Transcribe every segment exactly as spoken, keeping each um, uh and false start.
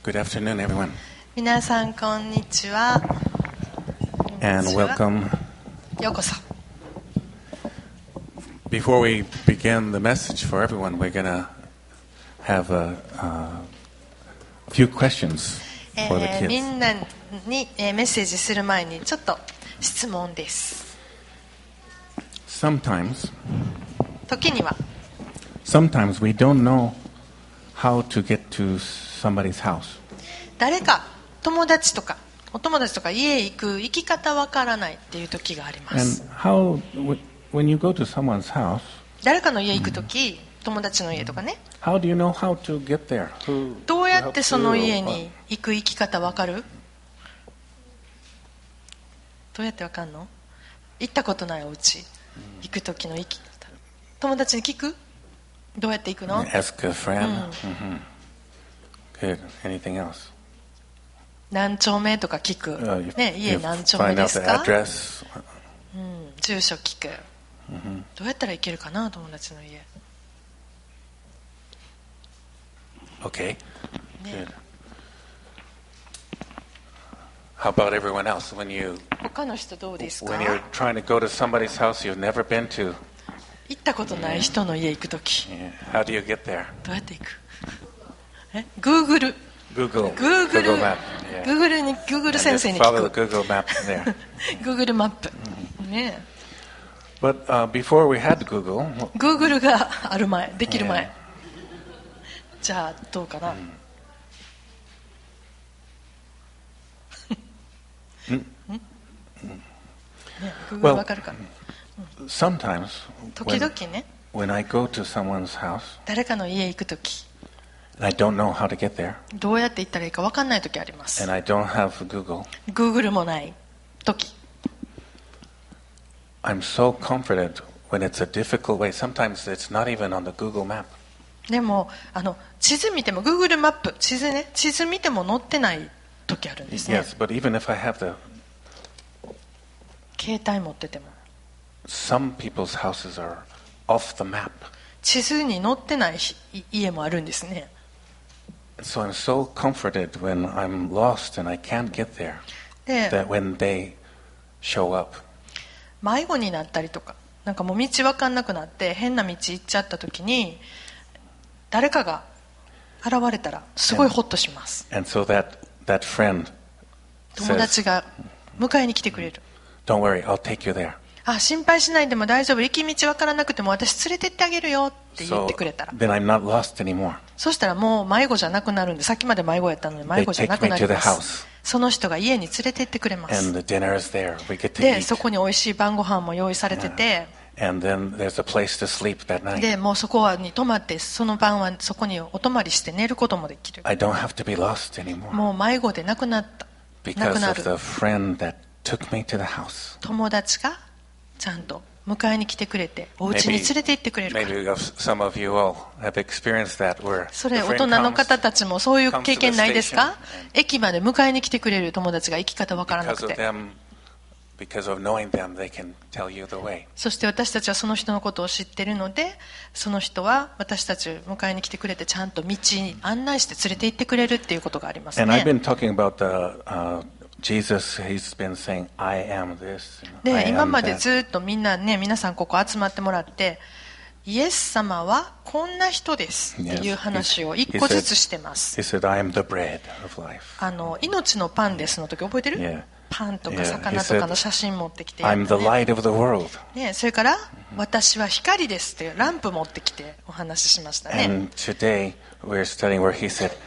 Good afternoon, everyone. 皆さんこんにちは。 And welcome. ようこそ。 Before we begin the message for everyone, we're going to have a, uh, few questions for the えーみ kids. んなに、えーメッセージする前にちょっと質問です。 Sometimes, 時には sometimes we don't know how to get to somebody's house. 誰か友達とかお友達とか家へ行く行き方わからないっていう時がありま And す。 how, when you go to someone's house, 誰かの家行く時、友達の家とかね、 how do you know how to get there? Who, どうやってその who helps you 家 or に行く行き方わかる？どうやってわかんの？行ったことないお家行く時の行き方、友達に聞く？どうやって行くの？ Ask a friend. Mm-hmm. Good. Anything else? 何丁目とか聞く、 Uh, you, ね、家 you 何丁目 find で out す the か？ address. うん、住所聞く、どうやったら行けるかな、友達の家。 Okay. Good. How about everyone else? When you 他の人どうですか？ when you're trying to go to somebody's house you've never been to, 行ったことない人の家行くとき、 yeah, how do you get there? どうやって行く？え、Google Google. Google Google Map. Yeah. Google に Google And 先 just 生に follow 聞 the く。 Google map there. Google マップ。ね、 But uh, before we had Google, Google がある前、できる前。 Yeah. じゃあどうかな。ね、Google Well, わかるかな。 sometimes 時 when, 々ね、 when I go to someone's house 誰かの家行くとき、 and I don't know how to get there どうやって行ったらいいかわかんないときあります。 and I don't have Google, Google もないとき。 I'm so comforted when it's a difficult way. Sometimes it's not even on the Google map. でもあの地図見ても Google マップ地図ね地図見ても載ってない時あるんですね。 Yes, but even if I have the, 携帯持ってても some people's houses are off the map. 地図に載ってないひ家もあるんですね。 So I'm so comforted when I'm lost and I can't get there, で that when they show up. 迷子になったりとかなんかもう道分かんなくなって変な道行っちゃった時に誰かが現れたらすごいホッとします。 And so that, that friend 友達 says, が迎えに来てくれる。 don't worry, I'll take you there. あ、心配しないでも大丈夫、行き道分からなくても私連れてってあげるよって言って So くれたら、 then I'm not lost anymore. そしたらもう迷子じゃなくなるんで、さっきまで迷子やったのに迷子じゃなくなり They take me to ま the す。 house. その人が家に連れてってくれま And す。 the dinner is there. We get to で eat. そこに美味しい晩ご飯も用意されてて、 And then there's a place to sleep that night. でもうそこに泊まってその晩はそこにお泊まりして寝ることもできる。 I don't have to be lost anymore もう迷子でなくなったなく because な of る the friend that took me to the house. 友達がちゃんと迎えに来てくれてお家に連れて行ってくれるから。 maybe of- some of you all have experienced that where そ the れ大 friend 人の comes 方たちもそういう経験ないですか？ comes to the station 駅まで迎えに来てくれる友達が行き方わからな because く of て、 them, because of knowing them, they can tell you the way. そして私たちはその人のことを知っているので、その人は私たちを迎えに来てくれてちゃんと道に案内して連れて行ってくれるっていうことがあります And I've ね。 been talking about the uh, Jesus. He's been saying, "I am this." I で、今 am まで that. ずっとみんなね、皆さんここ集まってもらって、イエス様はこんな人ですっていう話を一個ずつしてます。 He said, "I am the bread of life." あの命のパンですの時覚えてる？ Yeah. パンとか Yeah. 魚とかの写真持ってきて、 I'm the light of the world. ね、それから私は光ですってランプ持ってきてお話ししましたね。 And today we're studying where he said,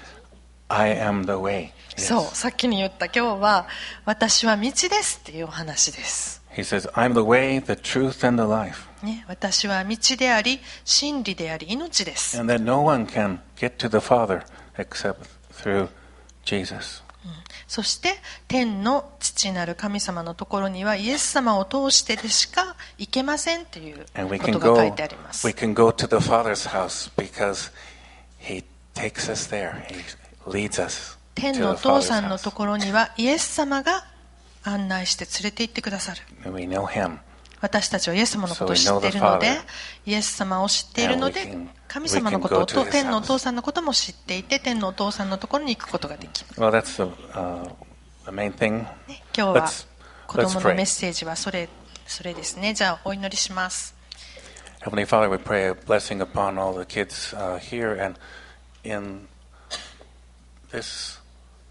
"I am the way." そう、 Yes. さっきに言った今日は私は道ですっていうお話です。 He says, "I'm the way, the truth, and the life." ね、私は道であり真理であり命です。 And that no one can get to the Father except through Jesus. そして天の父なる神様のところにはイエス様を通してでしか行けませんという And we こ can とが書い go, てあります。 we can go to the Father's house because He takes us there. He leads us 天 to のお the 父 Father's さんの house. ところにはイエス様が案内して連れて行ってくださる。 And we know Him. 私たちはイエス様のことを知っているので、イエス様を知っているので、神様のことを、天のお父さんのことも知っていて、天のお父さんのところに行くことができる。 Well, that's the, uh, the main thing. ね、今日は子供のメッセージはそれ、それですね。じゃあお祈りします。 Heavenly Father, we pray a blessing upon all the kids uh, here and in this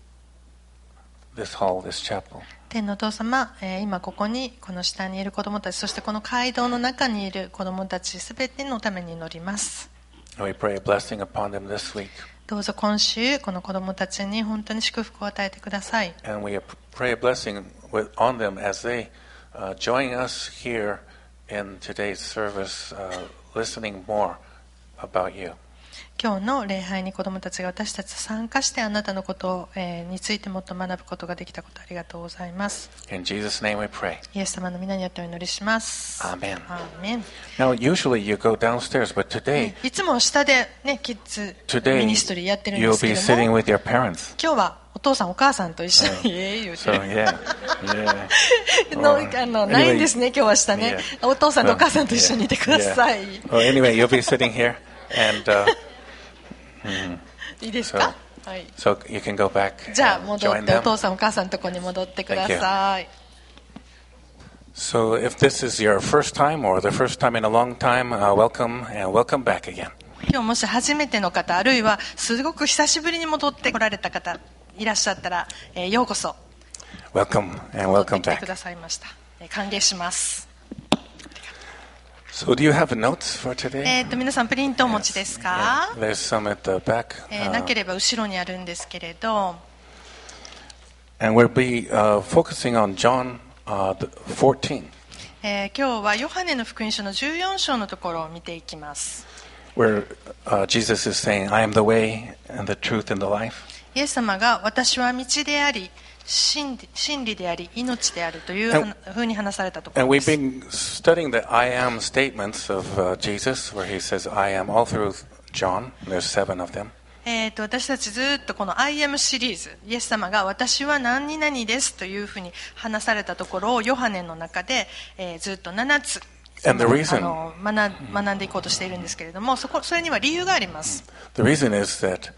this hall, this chapel. 天のお父様、えー、今ここにこの下にいる子どもたち、そしてこの街道の中にいる子どもたちすべてのために祈ります。 We pray a blessing upon them this week. どうぞ今週この子どもたちに本当に祝福を与えてください。 And we pray a blessing with, on them as they uh, join us here in today's service, uh, listening more about you. 今日の礼拝に子どもたちが私たちと参加してあなたのことについてもっと学ぶことができたことありがとうございます。 In Jesus' name we pray. イエス様の皆によってお祈りします。 アーメン。 アーメン。 Now, usually you go downstairs, but today, いつも下でね、キッズ today ミニストリーやってるんで you'll すけ be ど sitting も、 with your parents. 今日はお父さんお母さんと一緒に、ええ言うて So yeah, yeah. のあのないんですね、今日は下ね。お父さんとお母さんと一緒にいてください。 Yeah. Well, anyway, you'll be sitting here, and uh, mm, いいですか？ so, はい。 so you can go back じゃあ and 戻 join ってお them. 父さんお母さんのとこに戻ってください。 So if this is your first time or the first time in a long time, uh, welcome and welcome back again. 今日もし初めての方、あるいはすごく久しぶりに戻ってこられた方いらっしゃったら、えー、ようこそ Welcome and 戻って welcome きてく back. ださいました。えー、歓迎します。 So do you have notes for today? えー、と皆さんプリントお持ちですか？ Yeah, there's some at the back. えー Uh, なければ後ろにあるんですけれど、 and we'll be uh, focusing on John uh, the fourteen, えー今日はヨハネの福音書のじゅうよん章のところを見ていきます。 where uh, Jesus is saying, I am the way and the truth and the life. イエス様が私は道であり真理、真理であり命であるという And- ふうに話されたとこ And ろで we've す。 been studying the I am statements of uh, Jesus, where he says, I am, all through John. There's seven of them. えー、と私たちずっとこの I am シリーズ、イエス様が私は何々ですというふうに話されたところをヨハネの中で、えーずっとななつ And the あ reason, の学学んでいこうとしているんですけれども、そこそれには理由があります。 the reason is that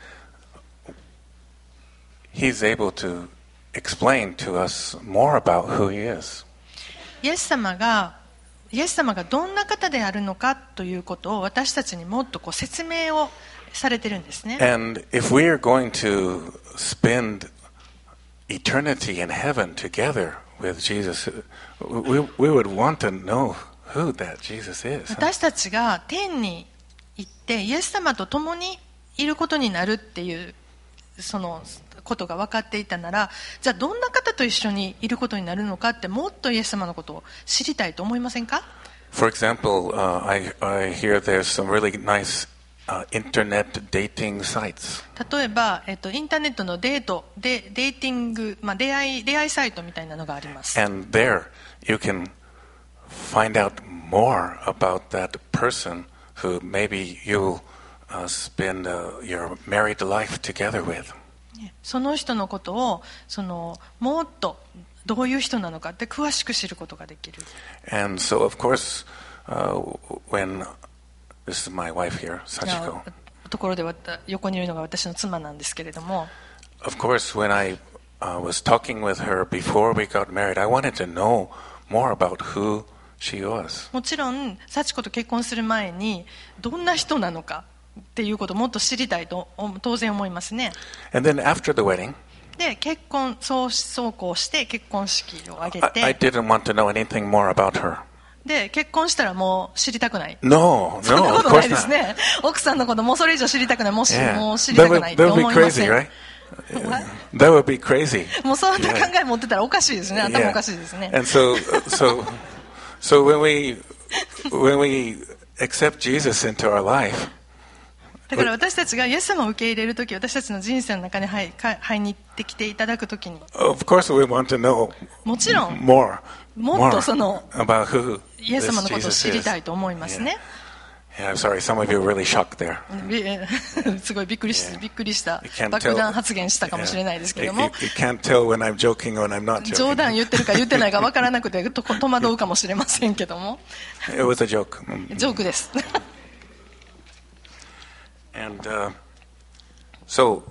he's able to explain to us more about who he is. イエス様がイエス様がどんな方であるのかということを私たちにもっとこう説明をされてるんですね。 And if we are going to spend eternity in heaven together with Jesus, we, we would want to know who that Jesus is. 私たちが天に行ってイエス様と共にいることになるっていうそのことが分かっていたなら、じゃあどんな方と一緒にいることになるのかってもっとイエス様のことを知りたいと思いませんか？ For example, uh, I, I hear there's some really nice uh, internet dating sites. 例えば、えっと、インターネットのデートでデーティング、まあ、出会い出会いサイトみたいなのがあります。 And there you can find out more about that person who maybe you'll uh, spend uh, your married life together with. その人のことをそのもっとどういう人なのかって詳しく知ることができる。 And so, of course, uh, when this is my wife here, Sachiko. ところでわた横にいるのが私の妻なんですけれども、 Of course, when I uh, was talking with her before we got married, I wanted to know more about who she was. もちろん幸子と結婚する前にどんな人なのかっていうことをもっと知りたいと当然思いますね。 And then after the wedding, で結婚そうそうこうして結婚式を挙げ I, I て、 didn't want to know anything more about her. で結婚したらもう知りたくない。 No, そんな no, こ of とない course です not. ね。奥さんのこともうそれ以上知りたくない。もし、 Yeah. もう知りた That く would, ないって that would 思 be いま crazy, せん。 right? That would be crazy. もうそんな考え持ってたらおかしいですね。頭おかしいですね。 And so, so, so when we when we accept Jesus into our life, だから私たちがイエス様を受け入れるとき、私たちの人生の中に入か入に行ってきていただくときに、 of course, we want to know もちろん more, もっ more とその about who イエス this 様のことを Jesus 知り is. たいと思いますね。 Yeah, I'm sorry, some of you were really shocked there. びすごいびっくりし Yeah. びっくりした You can't 爆弾発言したかもしれないですけ You, ど you, も、 you can't tell when I'm joking or when I'm not 冗 joking. 談言ってるか言ってないかわからなくてと戸惑うかもしれませんけども、 It was a joke. Mm. ジョークです。 And uh, so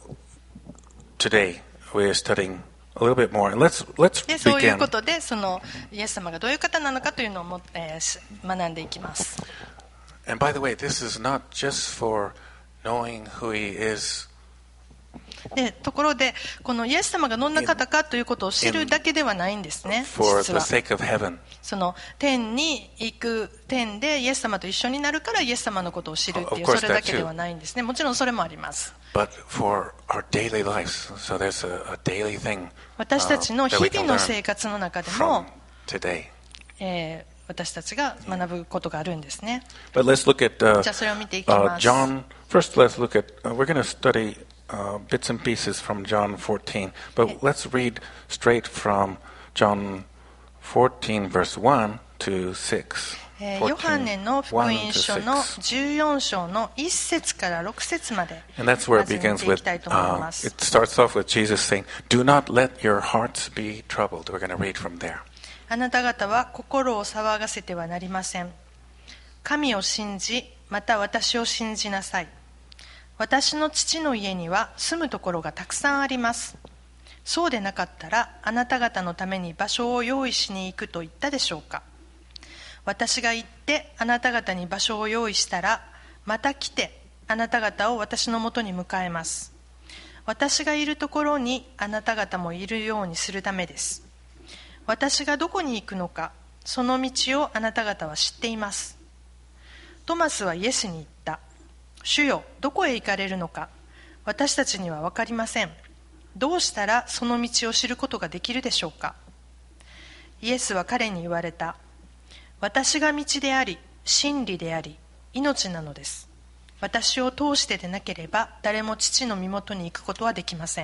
today we are studying a little bit more. And let's let's でそういう begin. ことで、そのイエス様がどういう方なのかというのをも、えーし学んでいきます。 And by the way, this is not just for knowing who he is. でところで、このイエス様がどんな方かということを知るだけではないんですね。 For 実 the は sake of heaven. その天に行く、天でイエス様と一緒になるからイエス様のことを知るっていう、 Of course それだけではないんですね。もちろんそれもあります。 But for our daily lives. So there's a, a daily thing 私たちの uh, that 日 we 々 can の learn 生活の中でも from、today. えー私たちが学ぶことがあるんですね。 But let's look at uh, じゃあそれを見ていき uh, ます。 John. First, let's look at. Uh, we're going to study uh, bits and pieces from John fourteen. But let's read straight from John fourteen, verse one to six. えーヨハネの福音書のじゅうよん章のいっ節からろく節まで And that's where it まず見 begins てい with. きたいと思い Uh, ます。 it starts off with Jesus saying, "Do not let your hearts be troubled." We're going to read from there. あなた方は心を騒がせてはなりません。神を信じ、また私を信じなさい。私の父の家には住むところがたくさんあります。そうでなかったらあなた方のために場所を用意しに行くと言ったでしょうか。私が行ってあなた方に場所を用意したら、また来てあなた方を私のもとに迎えます。私がいるところにあなた方もいるようにするためです。私がどこに行くのか、その道をあなた方は知っています。トマスはイエスに言った。主よ、どこへ行かれるのか、私たちには分かりません。どうしたらその道を知ることができるでしょうか。イエスは彼に言われた。私が道であり、真理であり、命なのです。私を通してでなければ、誰も父の身元に行くことはできません。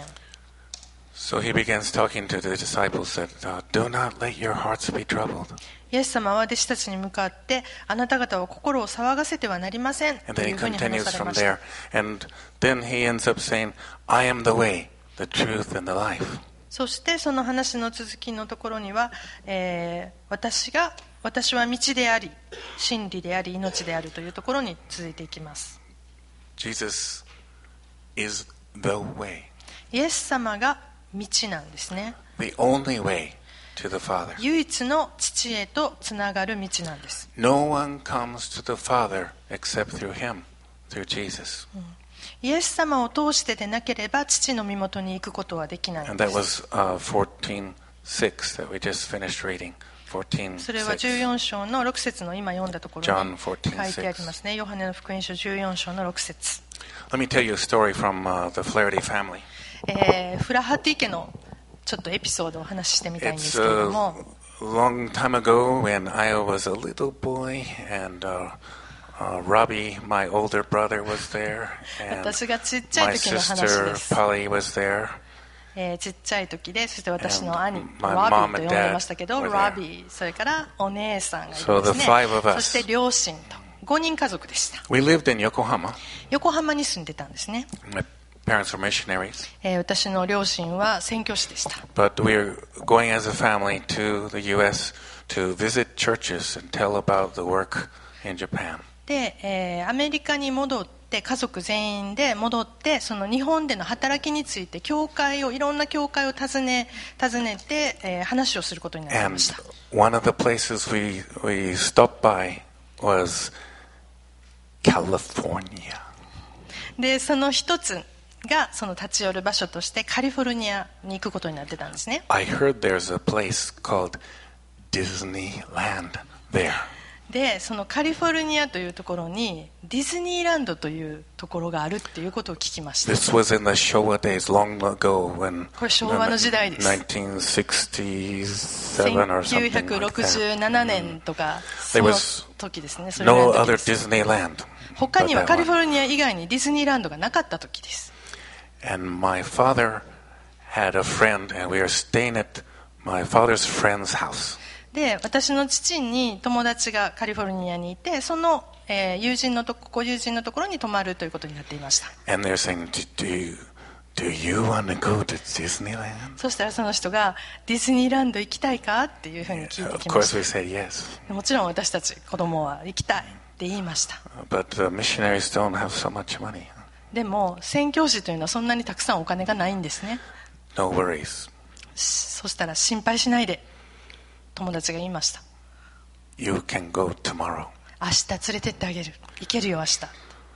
So he begins talking to the disciples that uh, do not let your hearts be troubled. イエス様は弟子たちに向かって、あなた方は心を騒がせてはなりません And と then い he うふうに話 continues され from ました。 there. And then he ends up saying, I am the way, the truth, and the life. そしてその話の続きのところには、えー私が私は道であり、真理であり、命であるというところに続いていきます。 Jesus is the way, イエス様が道なんですね。 the only way to the Father. 唯一の父へとつながる道なんです。 No one comes to the Father except through him, through Jesus. イエス様を通してでなければ父の身元に行くことはできないん And で that す。 was uh, fourteen six that we just finished reading. fourteen それはじゅう six. よん章のろく節の今読んだところ John に fourteen 書いてありますね。ヨハネの福音書じゅうよん章のろく節。 Let me tell you a story from uh, the Flaherty family. えーフラハティ家のちょっとエピソードをお話ししてみたいんで It's すけれども、 a long time ago when I was a little boy and uh, uh, Robbie, my older brother, was there. And 私がちっちゃ my い時の話 sister です。 Polly was there. えーちっちゃい時で、そして私の And 兄、 my ロ mom ビー and と呼んでましたけど、 dad ロ were there. ビー、それからお姉さんがいる So んです the ね five of。us. そして両親とごにん家族でした。 We lived in Yokohama. 横浜に住んでたんですね。 My parents were missionaries. えー私の両親は宣教師でした。 But we were going as a family to the U S to visit churches and tell about the work in Japan. で、えーアメリカに戻って家族全員で戻ってその日本での働きについて教会をいろんな教会を訪ね訪ねて、えー話をすることになり And ました。 one of the places we, we stopped by was California. でその一つがその立ち寄る場所としてカリフォルニアに行くことになってたんですね。 I heard there's a place called Disneyland there. でそのカリフォルニアというところにディズニーランドというところがあるっていうことを聞きました。 This was in the Showa days long ago when これ昭和の時代です。 nineteen sixty-seven or せんきゅうひゃ something く like ろくじゅ that. うななねんとか、 There その was 時ですね。それぐらい No の時 other です。 Disneyland. 他には but that カリフォ one. ルニア以外にディズニーランドがなかった時です。 And my father had a friend, and we were staying at my father's friend's house. で、私の父に友達がカリフォルニアにいて、その、えー友人のとこ、ご友人のところに泊まるということになっていました。 And they're saying, do you, do you want to go to Disneyland? そしたらその人がディズニーランド行きたいかっていうふうに聞いて Of きま course し we said yes. た。もちろん私たち子供は行きたいって言いました。 But the missionaries don't have so much money. でも宣教師というのはそんなにたくさんお金がないんですね。 No worries. そしたら心配しないで、友達が言いました。 You can go tomorrow. 明日連れてってあげる、行けるよ明日。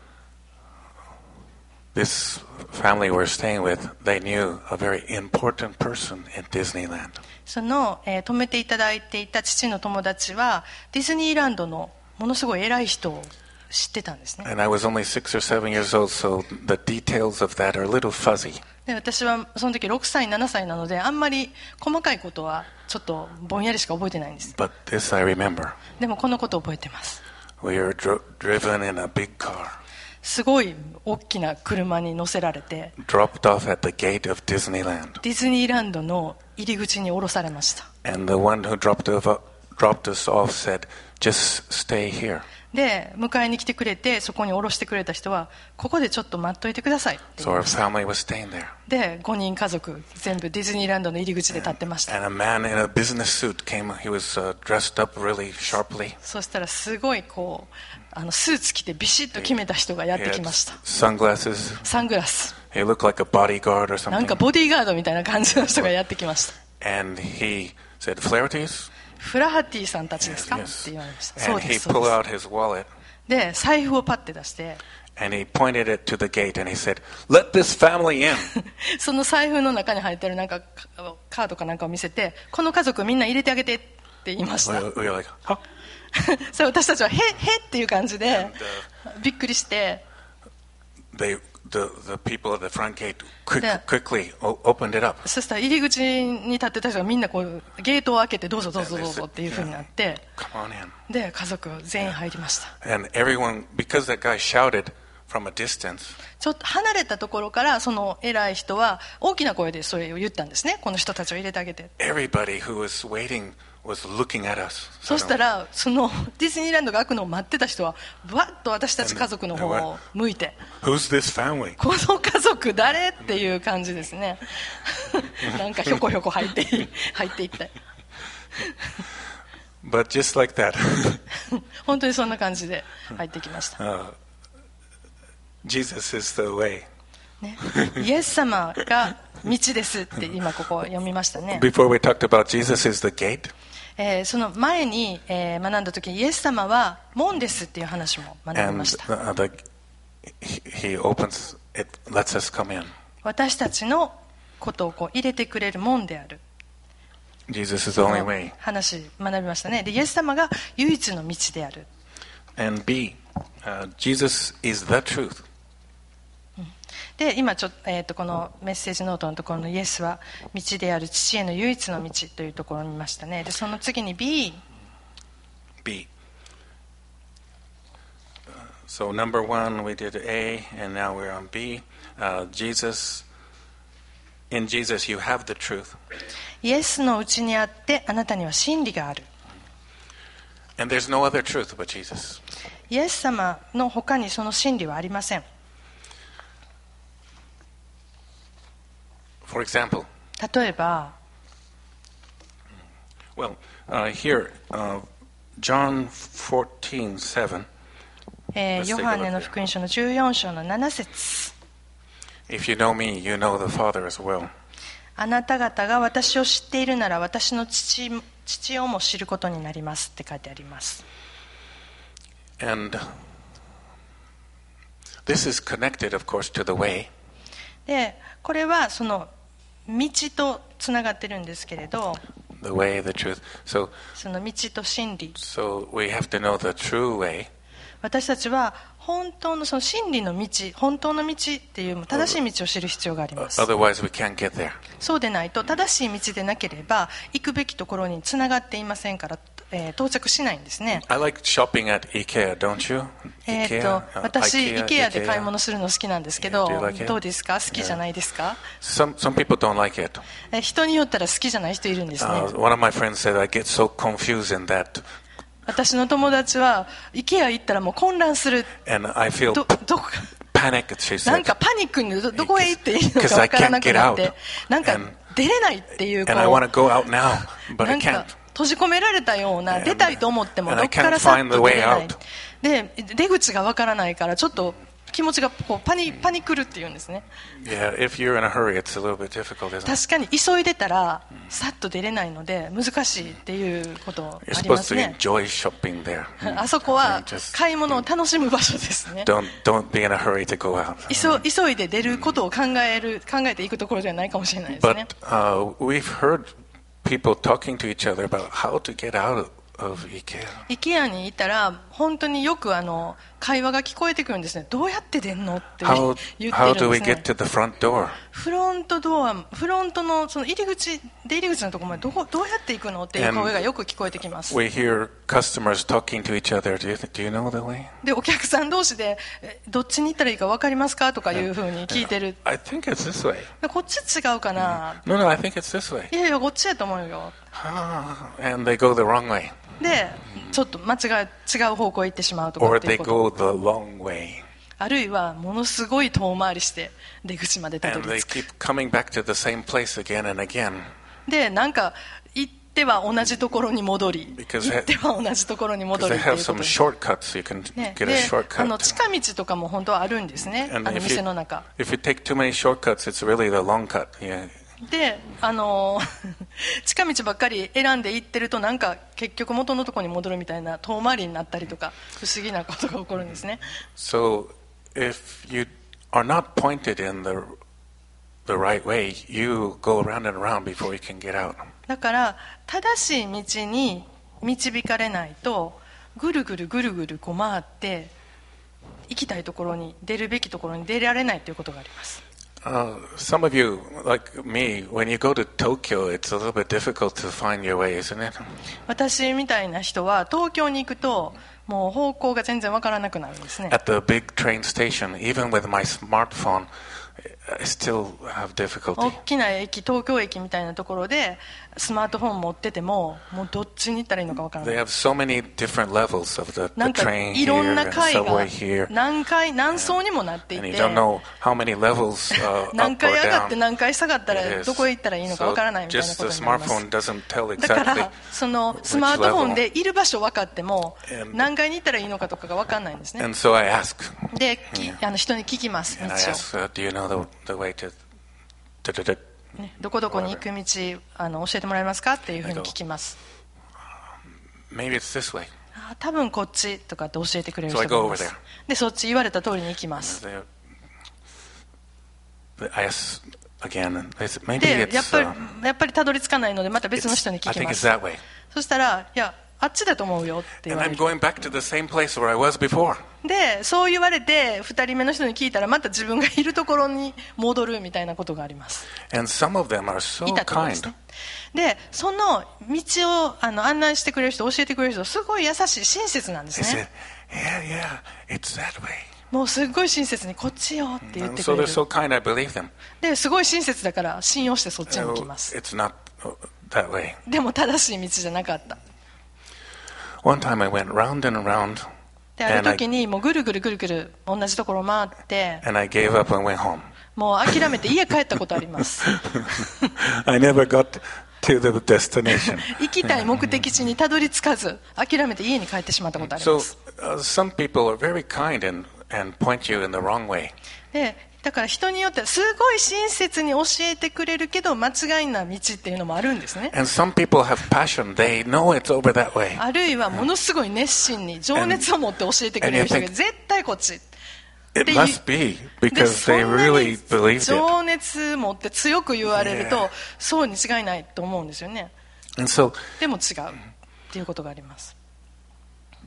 This family we're staying with, they knew a very important person in Disneyland. その、えー泊めていただいていた父の友達はディズニーランドのものすごい偉い人を知ってたんですね。 And I was only six or seven years old, so the details of that are a little fuzzy. で、私はその時ろくさいななさいなので、あんまり細かいことはちょっとぼんやりしか覚えてないんです。 But this I remember. でもこのことを覚えてます。 We were dro- driven in a big car, すごい大きな車に乗せられて dropped off at the gate of Disneyland. ディズニーランドの入り口に降ろされました。 And the one who dropped, off, dropped us off said, just stay here. で、迎えに来てくれてそこに降ろしてくれた人は、ここでちょっと待っといてくださいって言 So い our ました。 family was staying there. で、ごにん家族全部ディズニーランドの入り口で立ってました。 And a man in a business suit came. He was uh, dressed up really sharply. そしたらすごいこうあのスーツ着てビシッと決めた人がやっ He てき had ました。 sunglasses. サングラス、 He looked like a bodyguard or なんか something. ボディーガードみたいな感じの人がやってきました。 And he said, Flaherty's? フラハティさんたちですか、 Yes. って言われました。そう And で he す、そう pulled です。 out his wallet で、財布をパッて出して、 and he pointed it to the gate and he said, let this family in. その財布の中に入ってるなんかカードかなんかを見せて、この家族みんな入れてあげてって言いました。 We we were like, huh? それ私たちはへへっていう感じでびっくりして、 They, the, the people at the front gate quick, The- quickly o- opened it up. そしたら入り口に立ってた人がみんなこうゲートを開けてどうぞどうぞどうぞっていう風になって、 Come on in. で家族全員入りました。 And everyone, because that guy shouted from a distance, ちょっと離れたところからその偉い人は大きな声でそれを言ったんですね。この人たちを入れてあげて。 everybody who was waiting was looking at us. そした suddenly. らそのディズニーランドが開くのを待ってた人はわっと私たち家族の方を向いて、 Who's this family? この家族誰っていう感じですね。なんかひょこひょこ入って入っていった。 But just like that, 本当にそんな感じで入ってきました、 uh, Jesus is the way. ね、イエス様が道ですって今ここ読みましたね、 Before we talked about Jesus is the gate. えーその前に、えー学んだ時にイエス様は門ですっていう話も学び And ました。 uh, the, he, he opens it, lets us come in. 私たちのことをこう入れてくれる門である。 Jesus is the only way. 話学びましたね。でイエス様が唯一の道である。 And B, uh, Jesus is the truth. で今ちょっと、えー、とこのメッセージノートのところのイエスは道である父への唯一の道というところを見ましたね。でその次に B。 B. Uh, so number one, we did A, and now we're on B. Uh, Jesus, in Jesus, you have the truth. イエスのうちにあってあなたには真理がある。 And there's no other truth but Jesus. イエス様の他にその真理はありません。 For example, 例えば well, uh, here, uh, John fourteen seven. えー Let's take a ヨ look ハネの福音書のじゅうよん章のなな節。 If you know me, you know the Father as well. あなた方が私を知っているなら私の 父, 父をも知ることになりますって書いてあります。 And this is connected, of course, to the way. でこれはその道とつながってるんですけれど、 The way, the truth. So, その道と真理、 so we have to know the true way. 私たちは本当のその真理の道、本当の道っていう正しい道を知る必要があります。 Otherwise, we can't get there. そうでないと正しい道でなければ行くべきところにつながっていませんから、えー、到着しないんですね。 I like shopping at IKEA, don't you? えー、と私、IKEA で買い物するの好きなんですけど、 Yeah, do you like it? どうですか？好きじゃないですか？ Some some people don't like it. え人によったら好きじゃない人いるんですね。 Uh, one of my friends said I get so confused in that, 私の友達は IKEA 行ったらもう混乱する。 and I feel どどこ panic. She なん said, かパニックに ど, どこへ行っていいのか分からなくなって、 'Cause I can't get out. なんか And- 出れないっていうこ and I う want to go out now, but な I んか can't. 閉じ込められたような、 And- 出たいと思っても and ど I っから can't さっ find the と出れない way out. で出口が分からないからちょっと気持ちがこうパニパニクるっていうんですね。 Yeah, if you're in a hurry, it's a little bit difficult, isn't it? 確かに急いでたらさっと出れないので難しいっていうことあ You're りま supposed す to ね。 enjoy shopping there. あそこは Just 買い物を楽しむ場所ですね。 don't don't be in a hurry to go out. 急急いで出ることを考える考えていくところではないかもしれないですね。 But uh, we've heard people talking to each other about how to get out of IKEA. IKEA にいたら本当によくあの会話が聞こえてくるんですね。どうやって出んのって言 How って how る do ん we です get ね。 to the front door? フロントドア、フロントのその入り口、出入り口のところまでどこどうやって行くのっていう声がよく聞こえてきます。 We hear customers talking to each other. Do you th- do you know the way? でお客さん同士でえどっちに行ったらいいか分かりますかとかいうふうに聞いてる。 I think it's this way. でこっち違うかな。 No, no, I think it's this way. いやいやこっちやと思うよ。 Ah, and they go the wrong way, でちょっと間違い違う方向へ行ってしまうとか or ってい they うこと。 go the long way, あるいはものすごい遠回りして出口までたど and り they 着く。 keep coming back to the same place again and again. でなんか行っては同じところに戻り Because 行っては同じところに Because 戻 they りっていう have こ some とです shortcuts. You can ね、 get で a あの shortcut. 近道とかも本当はあるんですね。 And あの if 店 you, の中 if you take too many shortcuts, it's really the long cut. Yeah. であの近道ばっかり選んで行ってるとなんか結局元のところに戻るみたいな遠回りになったりとか不思議なことが起こるんですね。 So if you are not pointed in the the right way, you go around and around before you can get out. だから正しい道に導かれないとぐるぐるぐるぐるこう回って行きたいところに出るべきところに出られないということがあります。 Uh, some of you, like me, when you go to Tokyo, it's a little bit difficult to find your way, isn't it? 私みたいな人は東京に行くともう方向が全然わからなくなるんですね。 At the big train station, even with my smartphone, I still have 大 difficulty. きな駅、東京駅みたいなところでスマートフォン持っててももうどっちに行ったらいいのかわからな They い。 have so many different levels of the, な the んか train いろん here な and 階が subway here, 何階何層にもなってい and you て don't know how many levels uh, 何 up or 回上がって down 何回下がった it ら is. どこへ行ったらいいのかわ So からないみたいな just こと the になります。 smartphone doesn't tell だか exactly らそのスマートフォンでいる場所分かっても And- 何階に行ったらいいのかとかが分かんないんですね。 And so I ask, できあの人に聞きます道 and を I ask, uh, do you know the, the way to, da, da, da, ね、どこどこに行く道あの教えてもらえますかっていうふうに聞きます。 maybe it's this way. あ多分こっちとかって教えてくれる So I 人が go いま over す there. でそっち言われた通りに行きます。 They- I ask again, and they say, maybe でやっ it's, ぱり uh, やっぱりたどり着かないのでまた別の it's- 人に聞 I き think ま it's す。 that way. そしたらいやあっちだと思うよって言 And わ I'm れる。 going back to the same place where I was before. でそう言われてふたりめの人に聞いたらまた自分がいるところに戻るみたいなことがあります。 And some of them are so いたってことです kind. ね。でその道をあの案内してくれる人教えてくれる人すごい優しい親切なんです They said, ね。 yeah, yeah, it's that way. もうすごい親切にこっちよって言っ And て so くれ they're る。 so kind, I believe them. ですごい親切だから信用してそっちに行き Oh, ます。 it's not uh, that way. でも正しい道じゃなかった。 One time I went round and around, である and I, 時にもうぐるぐるぐるぐる同じところを回って and I gave up and went home. もう諦めて家帰ったことあります。 I never got to the destination. 行きたい目的地にたどり着かず諦めて家に帰ってしまったことあり So ます。 uh, some people are very kind and, and point you in the wrong way. でだから人によってはすごい親切に教えてくれるけど間違いな道っていうのもあるんですね。 And some people have passion. They know it's over that way. あるいはものすごい熱心に情熱を持って教えてくれる人 And が you think- 絶対こっち。 It で must be で because そ they んな really に believed it. 情熱持って強く言われると Yeah. そうに違いないと思うんですよね。 And so でも違うっていうことがあります。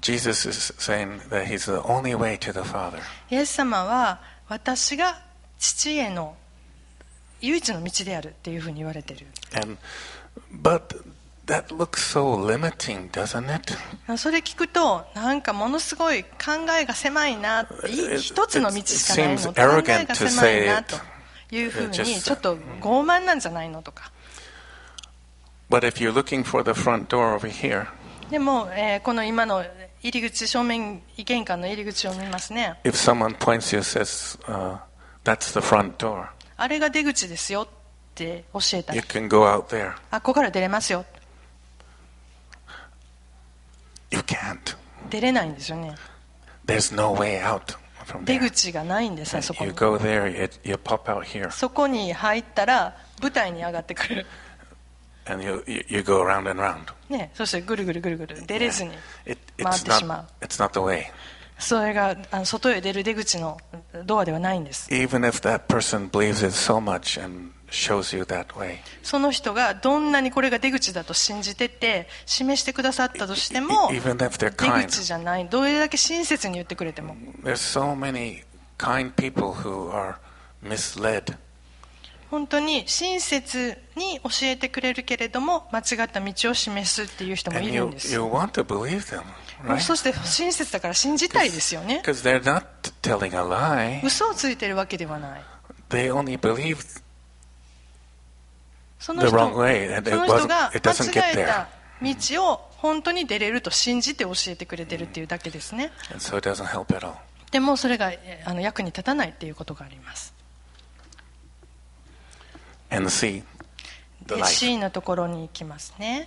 Jesus is saying that he's the only way to the Father. イエス様は私が父への唯一の道であるっていうふうに言われている。 And but that looks so limiting, doesn't it? それ聞くとなんかものすごい考えが狭いなって、一つの道しかないの、考えが狭いなというふうにちょっと傲慢なんじゃないのとか。 But if you're looking for the front door over here, でも、えー、この今の入り口、正面玄関の入り口を見ますね。 if someone points you and says, uh, that's the front door, あれが出口ですよって教えた you り、 can go out there. あ、ここから出れますよ。 You can't. 出れないんですよね。 There's no way out from 出 there. 口がないんですね、そこ You に。 go there, you, you pop out here, そこに入ったら舞台に上がってくる。 and you, you, you go around and round. ね、そしてぐるぐるぐるぐる出れずに It, 回っ it's, てしま not, う。 it's not the way. それがあの外へ出る出口のドアではないんです。 Even if that person believes it so much and shows you that way, その人がどんなにこれが出口だと信じてて示してくださったとしても even if they're 出 kind, 口じゃない。どれだけ親切に言ってくれても there's so many kind people who are misled. 本当に親切に教えてくれるけれども間違った道を示すっていう人も And いるん you, です。 you want to believe them, right? そして親切だから信じたいですよね。 Because they're not telling a lie. 嘘をついてるわけではない。 They only believe その the 人 wrong way, and そ it の人 wasn't. が It doesn't 間 get 違え there, た道を本当に出れると信じて教えてくれてるっていうだけですね。 and so it doesn't help at all. でもそれがえあの役に立たないっていうことがあります。 And C, the で life. C のところに行きますね。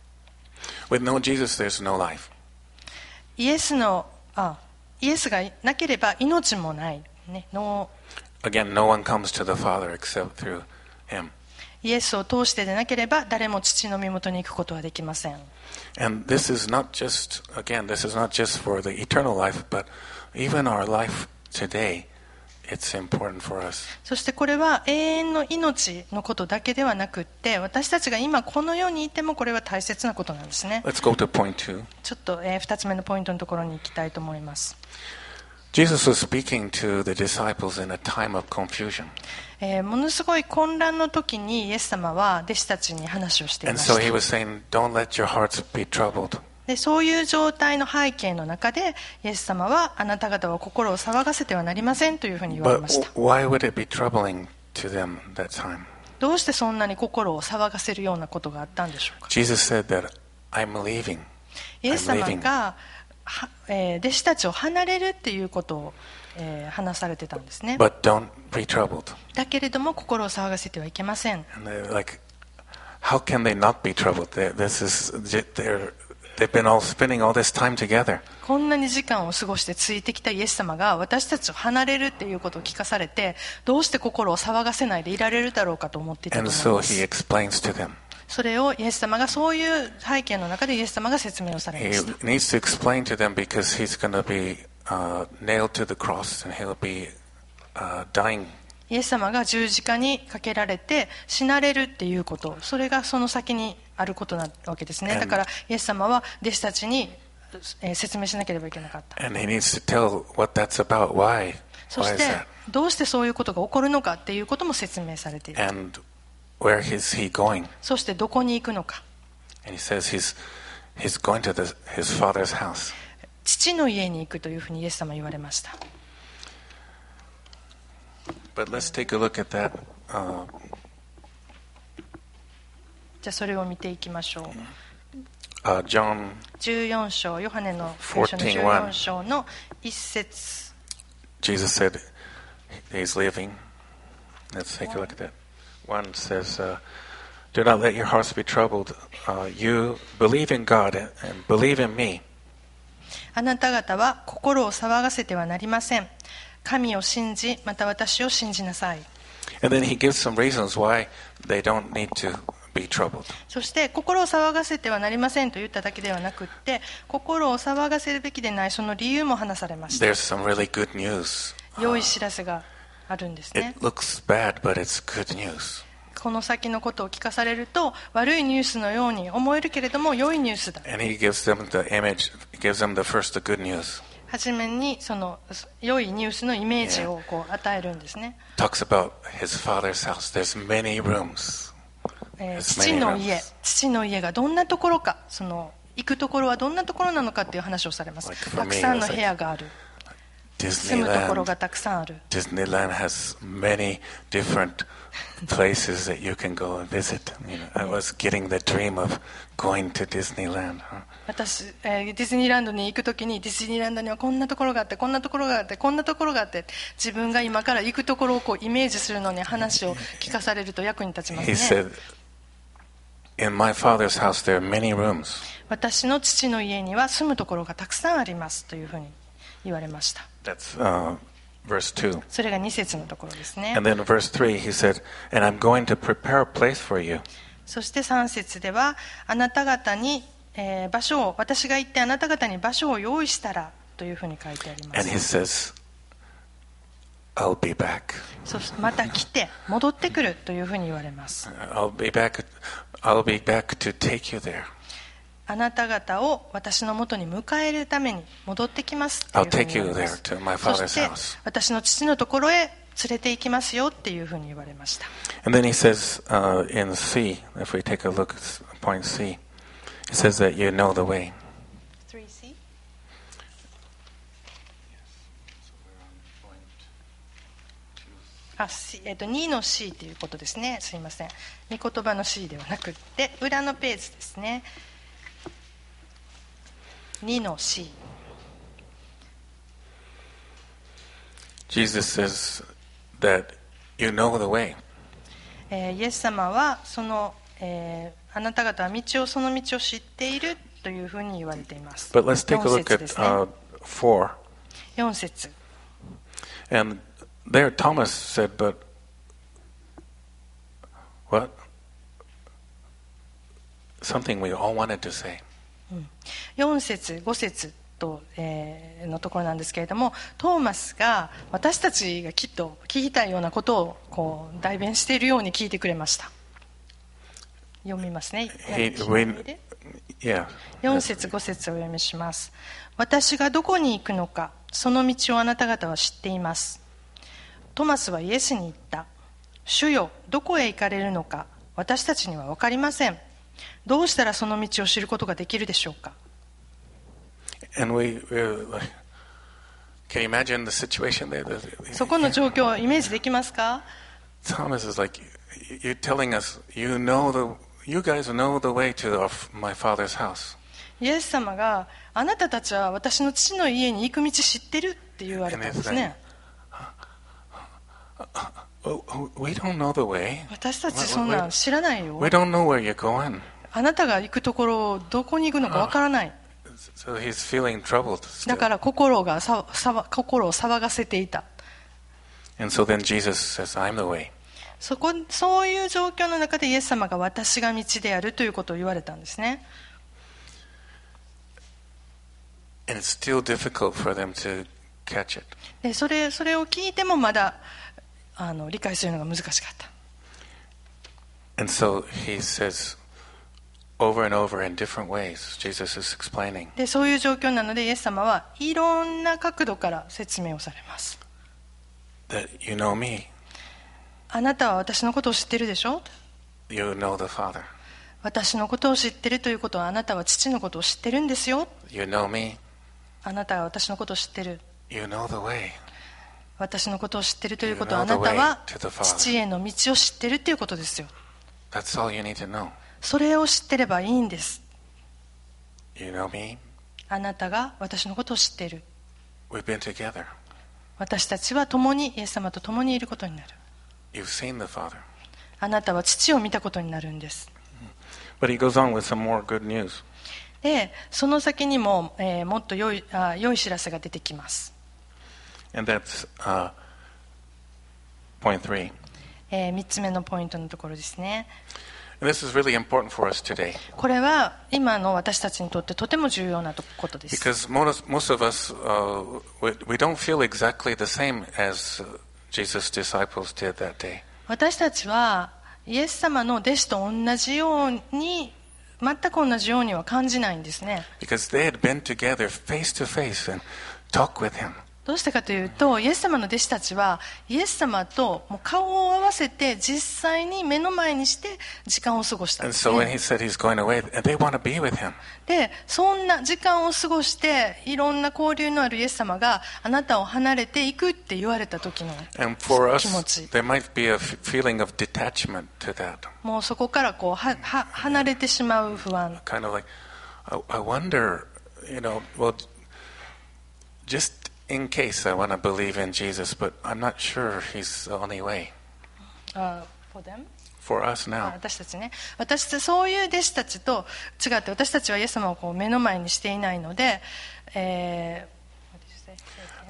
With no Jesus, there's no life. イエスのあイエスがなければ命もない、ね、の Again, no one comes to the Father except through Him. イエスを通してでなければ誰も父の身元に行くことはできません。 And this is not just, again, this is not just for the eternal life, but even our life today, it's important for us. そしてこれは永遠の命のことだけではなくって私たちが今この世にいてもこれは大切なことなんですね。 Let's go to point two. ちょっと、えー、ふたつめのポイントのところに行きたいと思います。 Jesus was speaking to the disciples in a time of confusion. えーものすごい混乱の時にイエス様は弟子たちに話をしていま And し so た。 he was saying, don't let your hearts be troubled. でそういう状態の背景の中でイエス様はあなた方は心を騒がせてはなりませんというふうに言われ But ました。 why would it be troubling to them that time? どうしてそんなに心を騒がせるようなことがあったんでしょうか。 Jesus said that I'm leaving. イエス I'm 様 leaving. が、はえー弟子たちを離れるっていうことを、えー話されてたんですね。 But don't be troubled. だけれども心を騒がせてはいけません。 And they're like, how can they not be troubled? They, this is, they're, they've been all spending all this time together. こんなに時間を過ごしてついてきたイエス様が私たちを離れるっていうことを聞かされてどうして心を騒がせないでいられるだろうかと思っていたと And 思い so ま he す。 explains to them. それをイエス様がそういう背景の中でイエス様が説明をされ He ました。 needs to explain to them because he's going to be uh, nailed to the cross and he'll be uh, dying. イエス様が十字架にかけられて死なれるっていうこと、それがその先にあることなわけですね。だからイエス様は弟子たちにえー説明しなければいけなかった。 And he needs to tell what that's about. Why? そ Why し is て that? どうしてそういうことが起こるのかっていうことも説明されている。 And where is he going? そしてどこに行くのか。 And he says he's, he's going to the, his father's house. 父の家に行くというふうにイエス様は言われました。 But let's take a look at that. Uh, じゃあそれを見ていきましょう。 uh, John じゅうよん章、ヨハネの聖書のじゅうよん章の一節。 Jesus said he's leaving. Let's take a look at that. One says, uh, do not let your hearts be troubled. Uh, you believe in God and, and believe in me. あなた方は心を騒がせてはなりません。神を信じ、また私を信じなさい。 And then he gives some reasons why they don't need to be troubled. そして心を騒がせてはなりませんと言っただけではなくって、心を騒がせるべきでないその理由も話されました。 There's some really good news. 良い知らせがあるんですね。 It looks bad, but it's good news. この先のことを聞かされると悪いニュースのように思えるけれども良いニュースだ。 And he gives them the image, gives them the first the good news. はじめにその良いニュースのイメージをこう与えるんですね。 Talks about his father's house. There's many rooms. えー There's 父 many の家 rooms. 父の家がどんなところか、その行くところはどんなところなのかっていう話をされます。 Like for me, たくさんの it was 部屋がある、住むところ Disneyland. がたくさんある。 Disneyland has many different places that you can go and visit. You know, I was getting the dream of going to Disneyland. Huh? 私、えーディズニーランドに行くときにディズニーランドにはこんなところがあってこんなところがあってこんなところがあって、自分が今から行くところをこうイメージするのに話を聞かされると役に立ちます He ね。 said, "In my father's house there are many rooms." 私の父の家には住むところがたくさんありますというふうに言われました。 That's uh, verse two. それがに節のところですね。 And then verse three, he said, "And I'm going to prepare a place for you." そしてさん節では、あなた方に、えー場所を、私が行ってあなた方に場所を用意したらというふうに書いてありま And he す。 says, "I'll be back. そしてまた来て戻ってくるというふうに言われます。 I'll be back. I'll be back to take you there. あなた方を私のもとに迎えるために戻ってきますという I'll ふうに take 言 you われま there す。 to my そ father's して house." 私の父のところへ連れて行きますよっていうふうに言われました。 And then he says uh, in C, if we take a look at point C, he says that you know the way. あ、C、えっと、にの C ということですね。すいません。御言葉の C ではなくって裏のページですね。にの C。 Jesus says that you know the way. えーイエス様はその、えーあなた方は道をその道を知っているというふうに言われています。 But let's take a よん look 節 at ですね。 uh, four. よん節。 And there Thomas said, but what? Something we all wanted to say. よん節ご節と、えーのところなんですけれども、トーマスが私たちがきっと聞きたいようなことをこう代弁しているように聞いてくれました。読みますね。 He, we, yeah. よん節ご節をお読みします。私がどこに行くのか、その道をあなた方は知っています。トマスはイエスに言った。主よ、どこへ行かれるのか、私たちには分かりません。どうしたらその道を知ることができるでしょうか。 And we, we're like, can you imagine the situation there? そこの状況をイメージできますか？ Thomas is like, you're telling us, you know the, you guys know the way to our, my father's house. イエス様があなたたちは私の父の家に行く道知ってるって言われたんですね。 Oh, oh, we don't know the way. 私たちそんなん知らないよ。 We don't know where you're going. あなたが行くところどこに行くのかわからない。 So he's feeling troubled だ still. から心がささわ心を騒がせていた。 And so then Jesus says, I'm the way. そこそういう状況の中でイエス様が私が道であるということを言われたんですね。 And it's still difficult for them to catch it. でそれそれを聞いてもまだあの理解するのが難しかった。 And so he says over and over in different ways, Jesus is explaining でそういう状況なのでイエス様はいろんな角度から説明をされます。 that you know me, あなたは私のことを知ってるでしょ。 you know the Father. 私のことを知ってるということはあなたは父のことを知ってるんですよ。 You know me, あなたは私のことを知ってる。 you know the way. 私のことを知ってるということは You あ know な the たは way to the Father. 父への道を知ってるということですよ。 That's all you need to know. それを知ってればいいんです。 You know me, あなたが私のことを知っている。 we've been together. 私たちは共にイエス様と共にいることになる。 You've seen the Father. あなたは父を見たことになるんです。 But he goes on with some more good news. でその先にも、えーもっと良いあ良い知らせが出てきます。 And that's uh, point three. えー、みっつめのポイントのところですね。 And this is really important for us today これは今の私たちにとってとても重要なことです。 because most, most of us, uh, we, we don't feel exactly the same as uh, Jesus' disciples did that day. 私たちはイエス様の弟子と同じように、全く同じようには感じないんですね。 Because they had been together face to face and talked with him. どうしてかというと、イエス様の弟子たちはイエス様ともう顔を合わせて実際に目の前にして時間を過ごしたん And です so when ね。 he said he's going away, and they want to be with him. で、そんな時間を過ごしていろんな交流のあるイエス様があなたを離れていくって言われた時の And for us, 気持ち、 there might be a f- feeling of detachment to that. もうそこからこうはは離れてしまう不安。 Kind of like, I, I wonder, you know, well, just in case I want to believe in Jesus, but I'm not sure he's the only way. あ for them? For us あ now. 私たちね、私たちそういう弟子たちと違って、私たちはイエス様をこう目の前にしていないので、えー what did you say?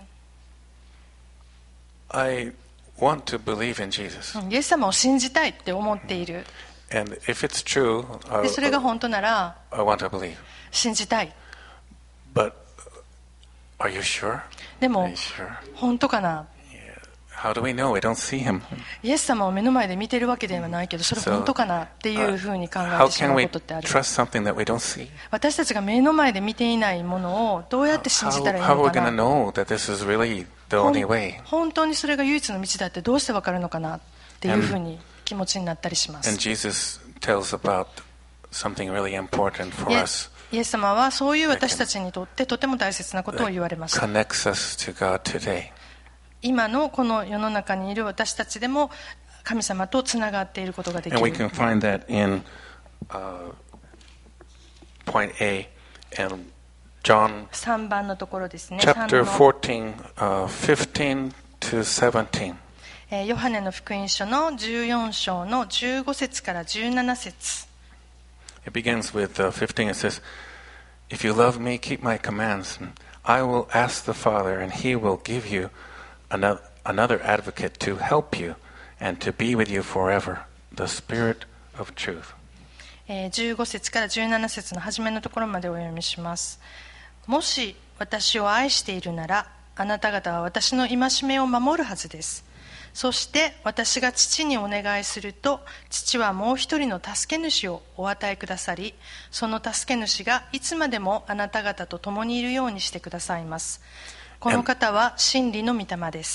I want to believe in Jesus. うんイエス様を信じたいって思っている。 And if it's true, で I, それが本当なら I want to believe. 信じたい。 But are you sure? で Are も you sure? 本当かな。 How do we know? We don't see him. イエス様を目の前で見てるわけではないけど、それ So, 本当かなっていうふうに考え how てしま can う we ことってある。 trust something that we don't see? 私たちが目の前で見ていないものをどうやって信じ How, たらいい how are の we か going to な。 know that this is really the ほん only way? 本当にそれが唯一の道だってどうしてわかるのかなっていうふうに気持ちになったりしま And す。 Jesus tells about something really important for イエ us イエス様はそういう私たちにとってとても大切なことを言われました。 connects us to God today. 今のこの世の中にいる私たちでも神様とつながっていることができ And we る。 can find that in uh, point A and John さんばんのところですね。 chapter さんの fourteen, uh, fifteen to seventeen. えーヨハネの福音書のじゅうよん章のじゅうご節からじゅうなな節。 It begins with uh, fifteen. It says, If you love me, keep my commands. And I will ask the Father, and he will give you another, another advocate to help you and to be with you forever, the Spirit of truth. えーじゅうご節からじゅうなな節の初めのところまでお読みします。もし私を愛しているなら、あなた方は私の戒めを守るはずです。そして私が父にお願いすると、父はもう一人の助け主をお与えくださり、その助け主がいつまでもあなた方と共にいるようにしてくださいます。この方は真理の御霊です。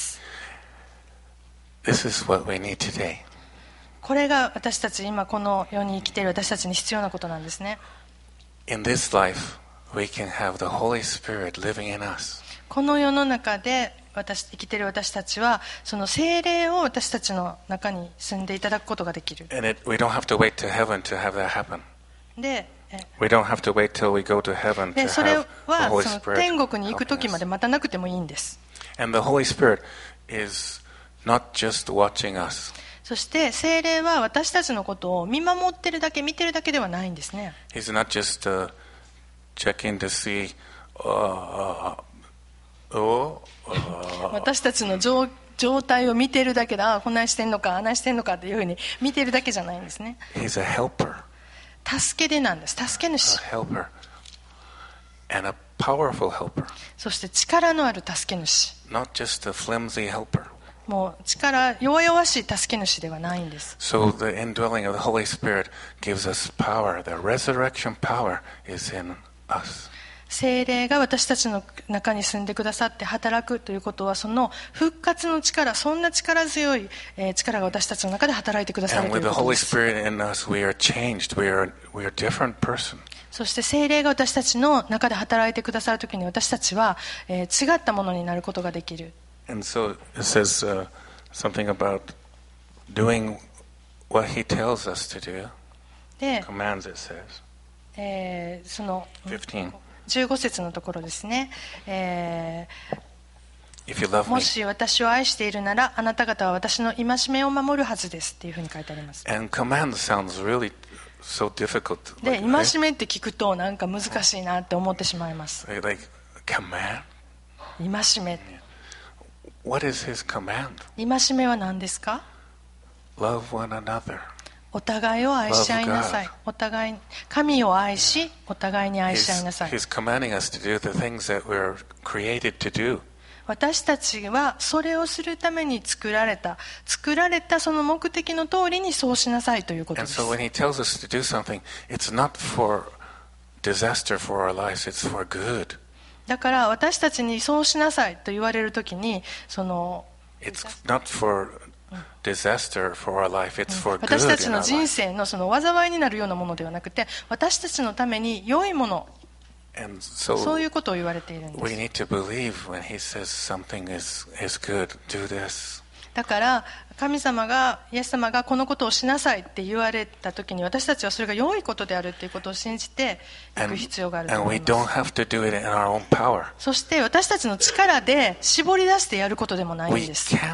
This is what we need today. これが私たち今この世に生きている私たちに必要なことなんですね。 In this life, we can have the Holy Spirit living in us. この世の中で私生きている私たちはその聖霊を私たちの中に住んでいただくことができる。 And it, we don't have to wait to heaven to have that happen. で、え We don't have to wait till we go to heaven to でそれ have the は Holy その Spirit 天国に行く helping 時ま us. で待たなくてもいいんです。 And the Holy Spirit is not just watching us. そして聖霊は私たちのことを見守ってるだけ見てるだけではないんですね。 He's not just uh, checking to see, uh, uh, oh, uh, 私たちの状状態を見てるだけだ、ああこんなんしてんのかあんなんしてんのかっていうふうに見てるだけじゃないんですね。 he's a helper, 助け手なんです。助け a 主、 helper, and a powerful helper, そして力のある助け主、 not just a flimsy helper. もう力弱々しい助け主ではないんです。 So the indwelling of the Holy Spirit gives us power. The resurrection power is in us. 聖霊が私たちの中に住んでくださって働くということは、その復活の力、そんな力強いえー力が私たちの中で働いてくださる And とい with う the こと Holy です。 Spirit in us, we are changed. We are we are a different person. そして聖霊が私たちの中で働いてくださるときに、私たちはえー違ったものになることができる。 And so it says uh, something about doing what He tells us to do. で、 Commands, it says. えーその fifteen. じゅうご節のところですね。え If you ー love も me, し私を愛しているなら、あなた方は私の戒めを守るはずですっていうふうに書いてあります。 and command sounds really so difficult. で、 Like, 戒めって聞くとなんか難しいなって思ってしまいます。 like, like command. 戒め。 What is His command? 戒めは何ですか？ Love one another. お互いを愛し合いなさい Love God.。 お互い、神を愛し、お互いに愛し合い He's, なさい。 he's commanding us to do the things that we're created to do. 私たちはそれをするために作られた、作られたその目的の通りにそうしなさいということで And す。 so when he tells us to do something, it's not for disaster for our lives, it's for good. だから私たちにそうしなさいと言われるときに、その It's not for disaster for our life, it's for 私 good たち in の our 人 life. 生のその災いになるようなものではなくて、私たちのために良いもの、 And そ so ういうことを言われているんで we す。 need to believe when he says something is, is good, do this. だから神様が、イエス様がこのことをしなさいって言われたときに、私たちはそれが良いことであるということを信じてい And, く必要があると and 思 we い don't ます。 have to do it in our own power. そして私たちの力で絞り出してやることでもないん We です。 can't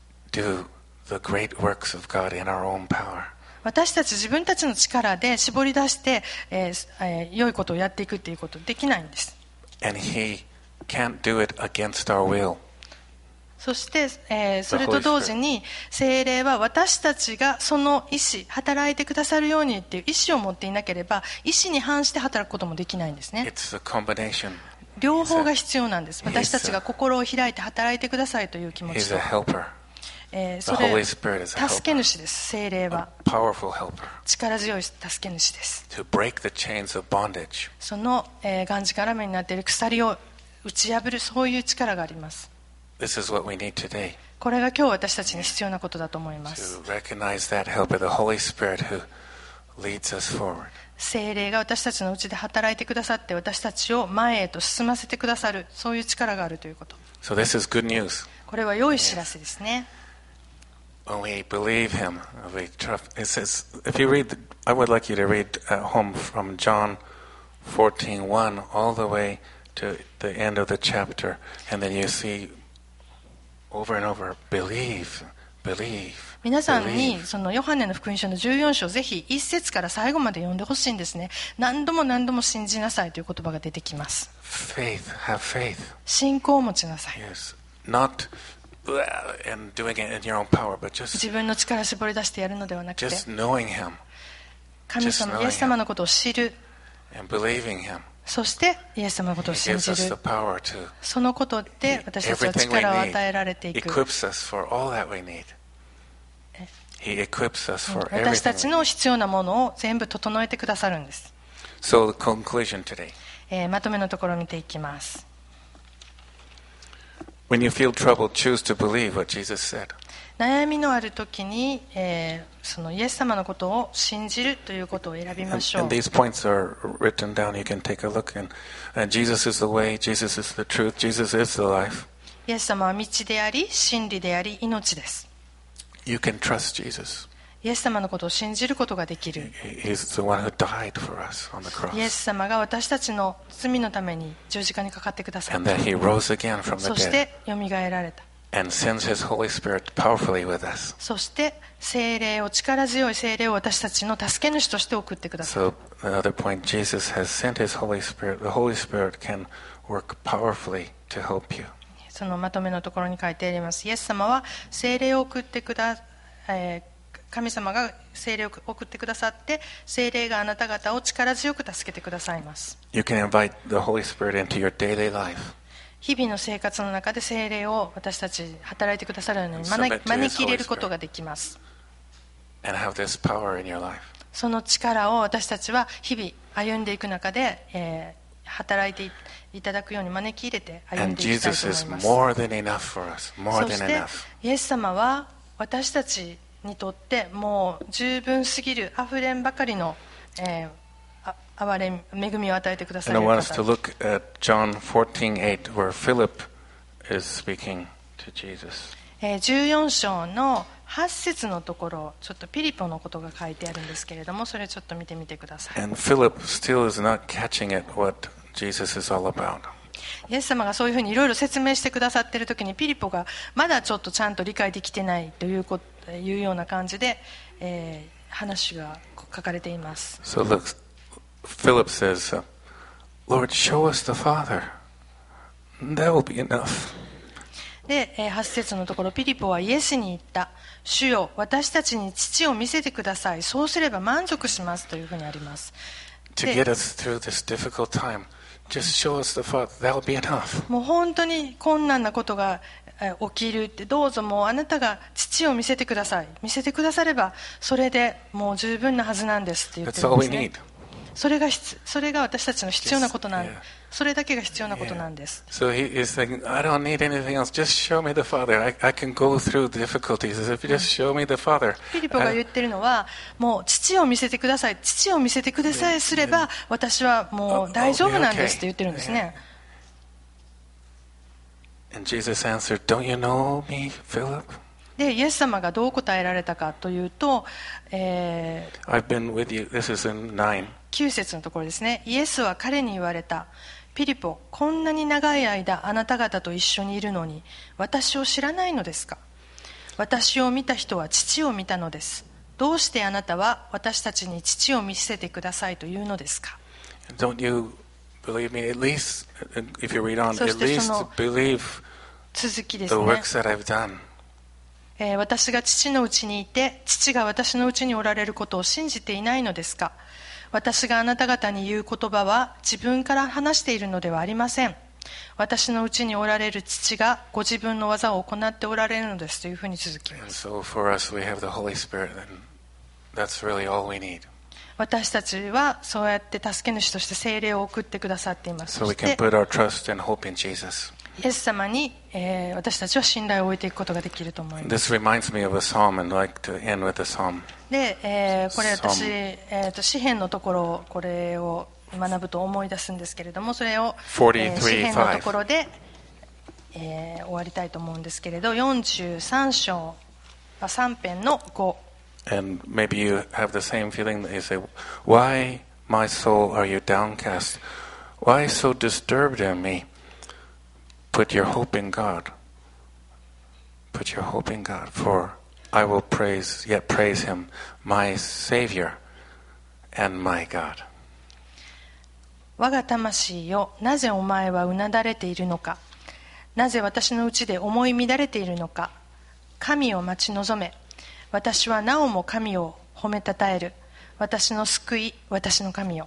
do the great works of God in our own power. 私たち自分たちの力で絞り出して、えーえー良いことをやっていくっていうことできないんです。 And he can't do it against our will. そして、えーそれと同時に聖霊は私たちがその意志、働いてくださるようにっていう意志を持っていなければ、意志に反して働くこともできないんですね。 It's a combination. 両方が必要なんです。 He's a- 私たちが心を開いて働いてくださいという気持ち He's と a、helper, えー The そ Holy れ Spirit is a 助け helper, 主です。聖霊 a は powerful helper 力強い助け主です。 to break the chains of bondage. その、えー、がんじがらめになっている鎖を打ち破る、そういう力があります。 This is what we need today これが今日私たちに必要なことだと思います。 to recognize that helper, the Holy Spirit who leads us forward. 聖霊が私たちのうちで働いてくださって、私たちを前へと進ませてくださる、そういう力があるということ。 So this is good news. これは良い知らせですね。 When we believe him, we trust. It says, if you read, the, I would like you to read at home from John fourteen one all the way to the end of the chapter, and then you see over and over, believe, believe, 皆さんに believe. そのヨハネの福音書のじゅうよん章、ぜひ一節から最後まで読んでほしいんですね。何度も何度も信じなさいという言葉が出てきます。 Faith, have faith. 信仰を持ちなさい。 Yes, not uh, and doing it in your own power, but just 自分の力を絞り出してやるのではなくて、 just knowing him 神 just 様、 knowing イエス様のことを知る、 and believing him. そしてイエス様のことを He 信 gives じ us the る。 power to そのことで私たちは everything we 力を need. 与えられていく。 Equips us for all that we need. He equips us for 私たち everything. の we need. 必要なものを全部整えてくださるんです。 So the conclusion today. えーまとめのところを見ていきます。 When you feel troubled, choose to believe what Jesus said. 悩みのある時に、えーそのイエス様のことを信じるということを選びま And, しょう。 and these points are written down. You can take a look. And, and Jesus is the way. Jesus is the truth. Jesus is the life. イエス様は道であり、真理であり、命です。 You can trust Jesus. イエス様のことを信じることができる。 He- He's the one who died for us on the イエ cross. ス様が私たちの罪のために十字架にかかってくださっ And た。 that He rose again from the そし dead てよみがえられた。 and sends His Holy Spirit powerfully with us. そして聖霊を、力強い聖霊を私たちの助け主として送ってください。 So the other point, Jesus has sent His Holy Spirit. The Holy Spirit can work powerfully to help you. そのまとめのところに書いてあります。イエス様は聖霊を送ってくだ、えー神様が聖霊を送ってくださって、聖霊があなた方を力強く助けてくださいます。 You can invite the Holy Spirit into your daily life. 日々の生活の中で聖霊を私たち働いてくださるように Submit 招 to his 招き入れることができます。 And have this power in your life. その力を私たちは日々歩んでいく中で、えー働いていただくように招き入れて歩ん And でいきたい Jesus と思 is います。 more than enough for us. More そ than して enough. イエス様は私たちにとってもう十分すぎるあふれんばかりの、えーあ憐れみ恵みを与えてくださ And る I want us to 方。 look at John fourteen eight, where Philip is speaking to Jesus. えーじゅうよん章のはち節のところ、ちょっとピリポのことが書いてあるんですけれども、それちょっと見てみてください。 And Philip still is not catching at what Jesus is all about. イエス様がそういうふうにいろいろ説明してくださっているときに、ピリポがまだちょっとちゃんと理解できてないというこというような感じで、えー話が書かれています。 So look, Philip says, uh, Lord, show us the Father. That will be enough. で、えーはち節のところ、ピリポはイエスに言った。主よ、私たちに父を見せてください。そうすれば満足しますというふうにあります。 To で get us through this difficult time, just show us the Father. That will be enough. もう本当に困難なことがえ起きるって、どうぞもうあなたが父を見せてください。見せてくださればそれでもう十分なはずなんですって言って That's るん all です we ね。 need. それが必それが私たちの必要なことなん Just- yeah. それだけが必要なことなんです。 So he is saying, I don't need anything else. Just show me the Father. I, I can go through difficulties if you just show me the Father. フィリポが言ってるのは、もう父を見せてください。父を見せてくださいすれば、私はもう大丈夫なんですって言ってるんですね。 And Jesus answered, Don't you know me, Philip? で、イエス様がどう答えられたかというと、えー I've been with you. This is in nine. きゅう節のところですね。イエスは彼に言われた。ピリポ、こんなに長い間あなた方と一緒にいるのに、私を知らないのですか？私を見た人は父を見たのです。どうしてあなたは私たちに父を見せてくださいというのですか？ Don't you believe me? At least, if you read on, そし at て least その believe 続きで the すね。 works that I've done. えー私が父のうちにいて、父が私のうちにおられることを信じていないのですか？私があなた方に言う言葉は自分から話しているのではありません。私のうちにおられる父がご自分の技を行っておられるのですというふうに続きま And す。 so for us, we have the Holy Spirit, and that's really all we need. 私たちはそうやって助け主として聖霊を送ってくださっています。 So そ we し can て put our trust and hope in Jesus. イエス様に、えー私たちは信頼を置いていくことができると思います。 This reminds me of a psalm, and I'd like to end with a psalm. で、えーこれ私、 Psalm えーと詩篇のところこれを学ぶと思い出すんですけれども、それを、 forty-three えー詩篇のところで、えー終わりたいと思うんですけれど、よんじゅうさん章あさん編のご。 And maybe you have the same feeling that you say, Why, my soul, are you downcast? Why so disturbed in me? Put your hope in God. Put your hope in God, for I will praise, yet praise him, my Savior and my God. 我が魂よ、なぜお前はうなだれているのか。なぜ私のうちで思い乱れているのか。神を待ち望め。私はなおも神を褒めたたえる。私の救い、私の神よ。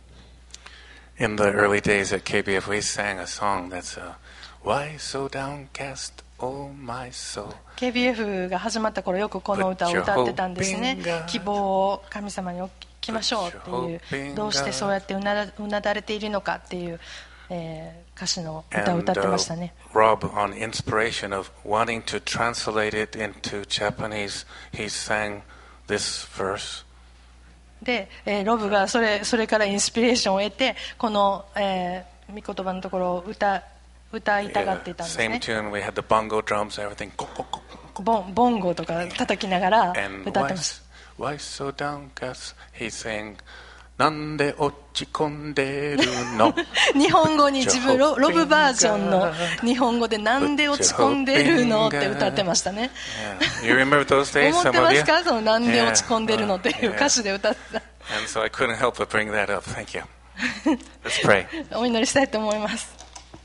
In the early days at K B F, we sang a song that's, uh, Why so downcast, oh my soul? ケービーエフ が始まった頃よくこの歌を歌ってたんですね。希望を神様に置きましょうっていう、どうしてそうやってうなだ、うなだれているのかっていう、えー歌詞の歌を And 歌ってま uh, したね。 Rob, on inspiration of wanting to translate it into Japanese, he sang this verse. で、えーロブがそれ、それからインスピレーションを得て、この、えー、御言葉のところを歌、歌いたがっていたんです Same ね。 tune, we had the bongo drums, everything. ボン、ボンゴとか叩きながら And 歌っ why, てました。 why so downcast? He's saying, なんで落ち込んでるの？ 日本語に自分ロ、ロブバージョンの日本語でなんで落ち込んでるのって歌ってましたね。 Yeah. You remember those days, 思って some ま of す you? か、そのなんで落ち込んでるのっていう Yeah. 歌詞で歌ってた。 And so I couldn't help but bring that up. Thank you. Let's pray. お祈りしたいと思います。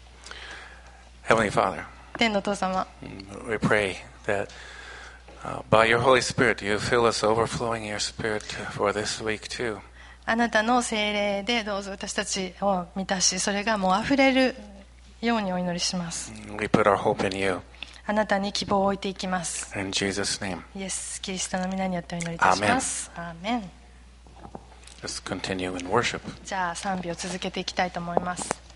Heavenly Father, 天のお父様、 we pray that uh, by your Holy Spirit, you fill us overflowing your Spirit for this week too. あなたの聖霊でどうぞ私たちを満たし、それがもう溢れるようにお祈りします。 We put our hope in you. あなたに希望を置いていきます。 In Jesus' name. イエス・キリストの皆によってお祈りいたします。アーメン。 Let's continue in worship. じゃあ賛美を続けていきたいと思います。